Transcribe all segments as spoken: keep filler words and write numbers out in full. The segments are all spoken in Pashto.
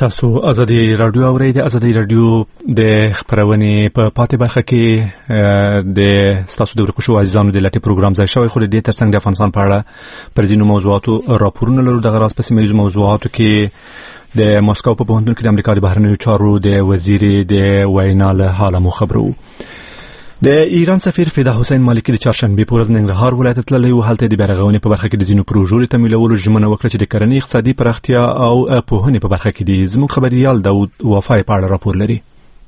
تاسو ازادي رادیو اورئ. د ازادي رادیو د خبرونې په پاتې برخه کې د تاسو د ورکو شو عزیزانو د لټي پروګرام ځای شوی، خو د دې ترڅنګ د افغانستان په اړه پر ځینو موضوعاتو راپورونه لرو. د غراس پسې موضوع موضوعاتو کې د ماسکو په پوهنتون کې د امریکا د بهرنیو چارو د وزیر د وینا له حاله مو خبرو. د ایران سفیر فدا حسین مالکی د چهارشنبه په ورځ ننګرهار ولایت ته تللی و. هلته د بیارغونې په برخه کې د ځینو پروژو د تمویلولو ژمنه وکړه چې د کرنې اقتصادي پراختیا او پوهنې په برخه کې دي. زموږ خبريال داود وفای په اړه راپور لري.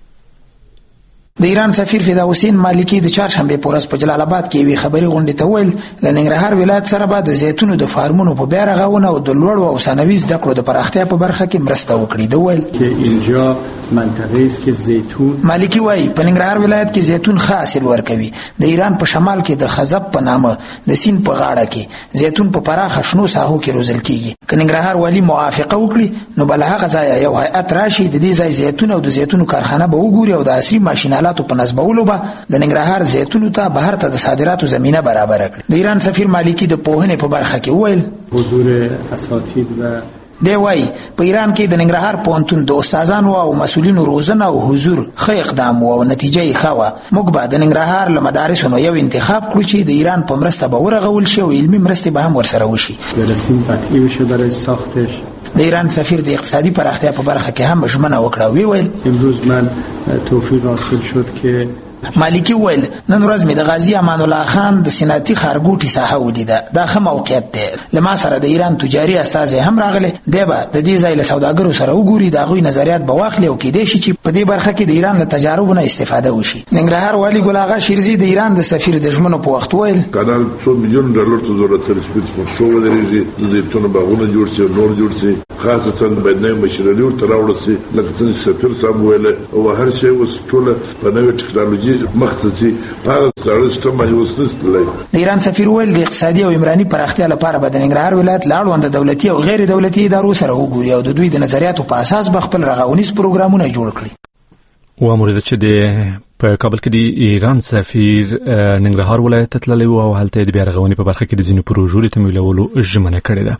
د ایران سفیر فدا حسین مالکی د چهارشنبه په ورځ په جلال آباد کې وی خبري غونډه ته ویل د ننګرهار ولایت سره به د زیتونو د فارمونو په بیارغونه او د لوړو او ثانوي زده کړو د پراختیا په برخه کې مرسته وکړي. د ویل چې اینجا منطقه است که زیتون مالکی وای په ننګرهار ولایت کې زیتون ښه حاصل ورکوي. د ایران په شمال کې د خزب په نامه د سین په غاړه کې زیتون په پراخه شنو ساحو کې روزل کیږي. که ننګرهار والی موافقه وکړي نو بل هغه ځای یو هیئت راشي د دې ځای زیتون او د زیتونو کارخانه به وګوري او د عصري ماشینالاتو په نسبولو به د ننګرهار زیتونو ته بهر ته د صادراتو زمينه برابر کړي. د ایران سفیر مالکی د پوهنې په برخه کې ویل حضور اساتید و دی وای په ایران کې د ننګرهار پوهنتون د استادانو او مسؤلینو روزنه او حضور ښه اقدام او نتیجه یې ښه وه. موږ به د ننګرهار له مدارسونو یو انتخاب کړو چې د ایران په مرسته به ورغول شي او علمي مرستې به هم ورسره وشي. برسیم قطعی بشه برای ساختش. د ایران سفیر د اقتصادي پراختیا په برخه کې هم ژمنه وکړه. وی ویل امروز من توفیق حاصل شد که مالکی ویل نن ورځ مې د غازی امان الله خان د سناتي خارګوټي ساحه ولیده. دا ښه موقعیت دی. لما سره د ایران تجاري استازي هم راغله. دی به د دې ځای له سوداګرو سره وګوري، د هغوی نظریات به واخلي او کېدای شي چې په دې برخه کې د ایران له تجاربو نه استفاده وشي. ننګرهار والی ګل آغا شیرزي د ایران د سفیر د ژمنو په وخت ویل کانال څو میلیون ډالر ته ضرورت لري چې شو ودرېږي، د زیتون باغونه جوړ شي، نور جوړ شي، خاصه باید نوې مشینري ورته راوړل شي. لکه څنګه سفیر صاحب ویل او هر شی اوس ټول په نوې ټکنالوژي مخ ته د ایران سفیر ویل د اقتصادي او عمراني پراختیا لپاره به د ننګرهار ولایت له اړوند دولتي او غیر دولتي ادارو سره وګوري او د دوی د نظریاتو په اساس به خپل رغونیز پروګرامونه جوړ کړي. و مورد چې د په کابل کې د ایران سفیر ننګرهار ولایت ته تللی و او هلته د بیارغونې په برخه کې د ځینو پروژو د تمویلولو ژمنه کړې ده.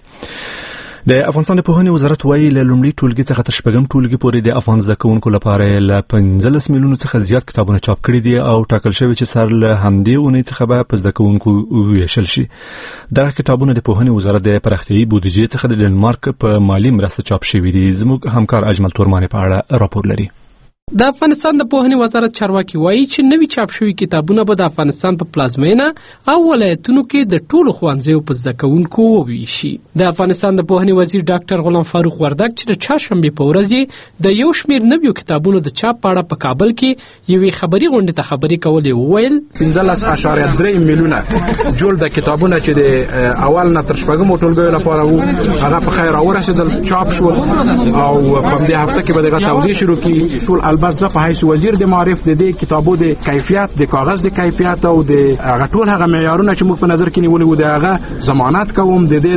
د افغانستان د پوهنې وزارت وايي له لومړي ټولګي څخه تر شپږم ټولګي پورې د افغان زده کوونکو لپاره له پنځلس میلیونو څخه زیات کتابونه چاپ کړي دي او ټاکل شوی چې سر له همدې اونۍ څخه به په زده کوونکو ویشل شي. دغه کتابونه د پوهنې وزارت د پراختیایي بودیجې څخه د ډنمارک په مالی مرسته چاپ شوي دي. زموږ همکار اجمل تورمانی په اړه راپور لري. د افغانستان د پوهنې وزارت چارواکي وایي چې نوي چاپ شوي کتابونه به د افغانستان په پلازمینه او ولایتونو کې د ټولو ښوونځیو په زده کوونکو وویشي. د افغانستان د پوهنې وزیر ډاکټر غلام فاروق وردګ چې د چهارشنبې په ورځ د یو شمېر نویو کتابونو د چاپ په اړه په کابل کې یوې خبري غونډې ته خبرې کولې وویل پنځلس اعشاریه درې میلیونه جوړ د کتابونه چې د اول نه تر شپږم ټولګیو لپاره وو هغه په خیر اورسېدل چاپ شول او په دې هفته کې به دغه توزیع شروع کړي. ټول البته زه په حیث وزیر د معارف د دې کتابو د کیفیت د کاغذ د کیفیت او د هغه ټول هغه معیارونه چې موږ په نظر کې نیولې وو د هغه ضمانت کوم د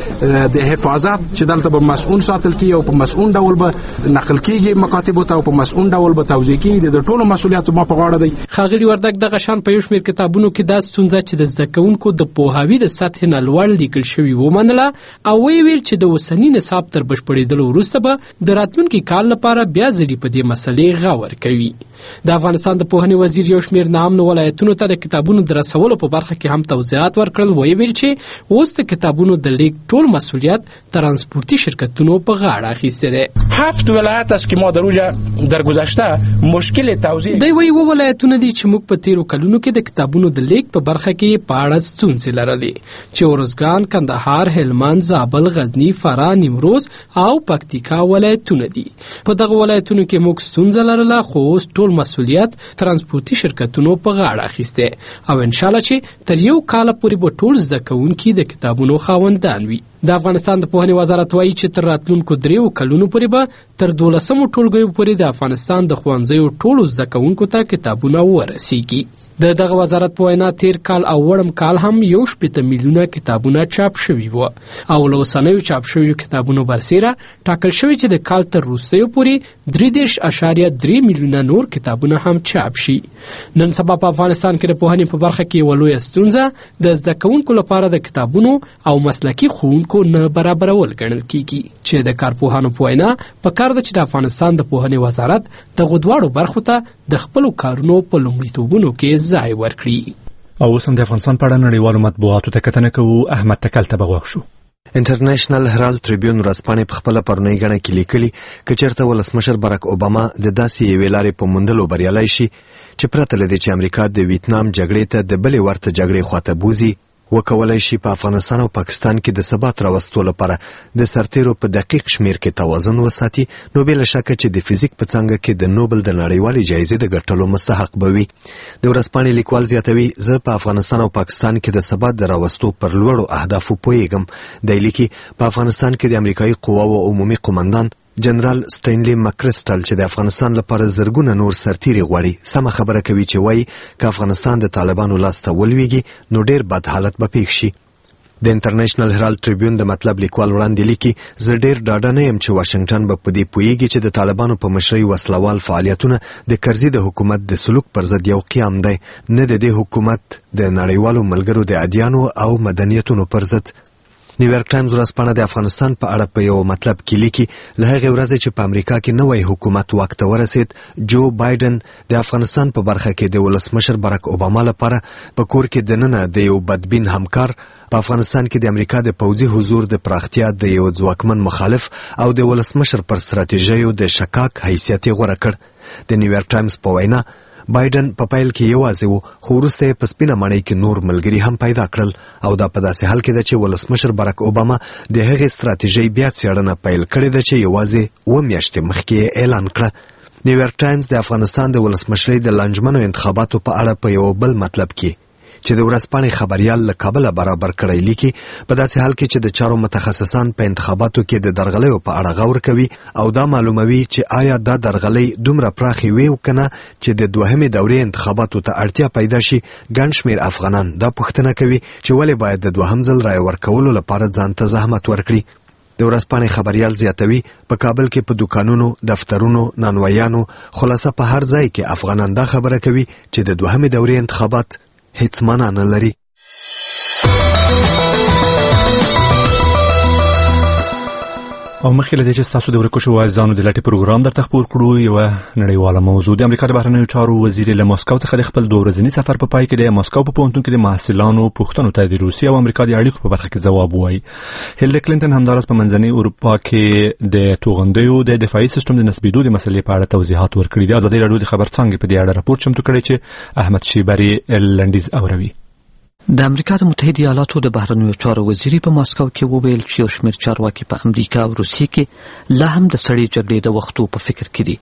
دې د حفاظت چې دلته به مسؤل ساتل کی او په مسؤل ډول به نقل کیږي مکاتب ته او په مسؤل ډول به توزیع کیږي. د ټولو مسؤلیت ما په غاړه دی. خاغلی وردګ دغه شان په یو شمېر کتابونو کې د ستونزه چې د زده کوونکو د پوهاوي د سطح نه لوړ لیکل شوی ومنله او وی ویل چې د وسنی نصاب تر بشپړېدلو وروسته به د راتلونکي کال لپاره بیا ځلې په دې مسلې غور کوي. د افغانستان د پوهنې وزیر یو شمېر نامنو ولایتونو ته د کتابونو د رسولو په برخه کې هم توضیحات ورکړل. وی ویل چې اوس د کتابونو د لیک ټول مسؤلیت ترانسپورتي شرکتونو په غاړه اخیستی دی. هفت ولایت است که ما در اوجه در گذشته مشکل توزیع دی وی و ولایتونه دي چې موږ په تیرو کلونو کې د کتابونو د لیک په برخه کې په اړه ستونزې لرلې چې ارزګان، کندهار، هلمند، زابل، غزني، فراه، نیمروز او پکتیکا ولایتونه دي. په دغه ولایتونو کې موږ ستونزه لرله خو اوس ټول مسؤلیت ترانسپورتي شرکتونو په غاړه اخیسته او ان شاء الله چې تر یو کال پورې به ټول زده کوونکي د کتابونو خاوندان وي. د افغانستان د پوهنې وزارت وایي چې تر راتلونکو دریو کلونو پورې به تر دولسمو ټولګیو پورې د افغانستان د ښوونځیو ټولو زده کوونکو ته کتابونه ورسیږي. د دغه وزارت په وینا تیر کال او وړم کال هم یو شپېته میلیونه کتابونه چاپ شوي وو او له اوسنیو چاپ شویو کتابونو برسیره ټاکل شوی چې د کال تر وروستیو پورې درې دېرش اعشاریه درې میلیونه نور کتابونه هم چاپ شي. نن سبا په افغانستان کې د پوهنې په برخه کې یوه لویه ستونزه د زده کوونکو لپاره د کتابونو او مسلکي ښوونکو نه برابرول ګڼل کیږي چې د کارپوهانو په وینا پکار ده چې د افغانستان د پوهنې وزارت دغو دواړو برخو ته د خپلو کارونو په لومړیتوبونو کې ځای ورکړي. او اوس هم د افغانستان په اړه نړیوالو مطبوعاتو ته کتنه کوو. احمد تکل ته به غوږ شو. انټرنیشنل هرالد ټریبیون ورځپاڼې په خپله پرونۍ ګڼه کې لیکلي که چېرته ولسمشر برک اوباما د داسې یوې لارې په موندلو بریالی شي چې پرته له دې چې امریکا د ویتنام جګړې ته د بلې ورته جګړې خواته بوځي، وکولای شي په افغانستان او پاکستان کې د ثبات راوستو لپاره د سرتیرو په دقیق شمیر کې توازن وساتي، نو بې له شکه چې د فزیک په څانګه کې د نوبل د نړیوالې جایزې د ګټلو مستحق به وي. د ورځپاڼې لیکوال زیاتوي، زه په افغانستان او پاکستان کې د ثبات د راوستو پر لوړو اهدافو پوهیږم. دی لیکي په افغانستان کې د امریکایي قواو عمومي قماندان جنرال سټینلی مکرسټل چې د افغانستان لپاره زرګونه نور سرتیري غواړي، سمه خبره کوي چې وایي که افغانستان د طالبانو لاس ته ولویږي نو ډیر بد حالت به پیښ شي. د انټرنیشنل هرالد ټریبیون د مطلب لیکوال وړاندې لیکي، زه ډیر ډاډه نه یم چې واشنګټن به په دې پوهیږي چې د طالبانو په مشرۍ وسلوال فعالیتونه د کرزي د حکومت د سلوک پر ضد یو قیام دی، نه د دې حکومت د نړیوالو ملګرو د ادیانو او مدنیتونو پر ضد. نیویارک ټایمز ورځپاڼه د افغانستان په اړه په یو مطلب کې لیکي، له هغې ورځې چې په امریکا کې نوی حکومت واک ته ورسید، جو بایدن د افغانستان په برخه کې د ولسمشر برک اوباما لپاره په کور کې دننه د یو بدبین همکار، په افغانستان کې د امریکا د پوځي حضور د پراختیا د یو ځواکمن مخالف او د ولسمشر پر ستراتیژیو د شکاک حیثیت یې غوره کړ. د نیویارک ټایمز په وینا بایدن په پیل کې یوازې وو، خو وروسته یې په سپینه ماڼۍ کې نور ملګري هم پیدا کړل، او دا په داسې حال کې ده چې ولسمشر برک اوباما د هغې ستراتیژۍ بیا څېړنه پیل کړې ده چې یوازې اووه میاشتې مخکې یې اعلان کړه. نیویارک ټایمز د افغانستان د ولسمشرۍ د لانجمنو انتخاباتو په اړه په یو بل مطلب کې چې د ورځپاڼې خبریال له کابله برابر کړی لیکي، په داسې حال کې چې د چارو متخصصان په انتخاباتو کې د درغلیو په اړه غور کوي او دا معلوموي چې آیا دا درغلۍ دومره پراخې وي که نه چې د دوهمې دورې انتخاباتو ته اړتیا پیدا شي، ګڼ شمېر افغانان دا پوښتنه کوي چې ولې باید د دوهم ځل رایه ورکولو لپاره ځان ته زحمت ورکړي. د ورځپاڼې خبریال زیاتوي، په کابل کې په دوکانونو، دفترونو، نانوایانو، خلاصه په هر ځای کې افغانان دا خبره کوي چې د دوهمې دورې انتخابات هیڅ معنا نه لري. او مخکې له دې چې ستاسو د ورکو شوو عزیزانو د لټې پروګرام درته خپور کړو، یوه نړیواله موضوع د امریکا د بهرنیو چارو وزیر له مسکو څخه د خپل دوه ورځني سفر په پای کې د مسکو په پوهنتون کې د محصلانو پوښتنو ته د روسیې او امریکا د اړیکو په برخه کې ځواب ووایي. هیلری کلینټن همداراز په منځنۍ اروپا کې د توغندیو د دفاعي سیستم د نسبېدو د مسلې په اړه توضیحات ورکړي دي. ازادي راډیو د خبرڅانګې په دې اړه راپور چمتو کړی چې احمد شیبري لنډیز اوروي. د امریکا د متحده ایالاتو د بهرنیو چارو وزیر په ماسکو کې وویل چې یو شمېر چارواکي په امریکا او روسیې کې لا هم د سړې جګړې د وختو په فکر کې دي.